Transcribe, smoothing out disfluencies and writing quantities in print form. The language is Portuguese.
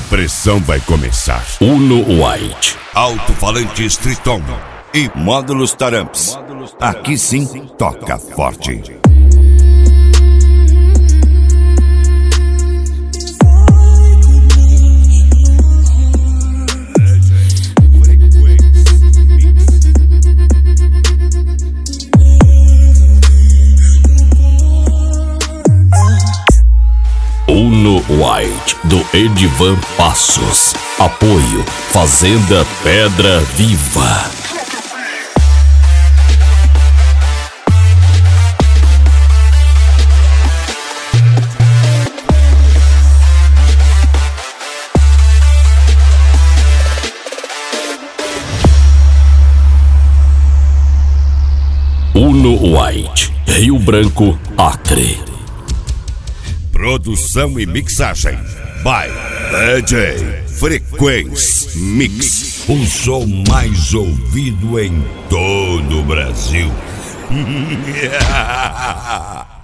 pressão vai começar. Uno White, Alto-falante Triton e módulos Taramps. Aqui sim toca forte. Uno White, do Edivan Passos. Apoio Fazenda Pedra Viva. Uno White, Rio Branco, Acre. Produção e mixagem by DJ Frequência Mix. O som mais ouvido em todo o Brasil.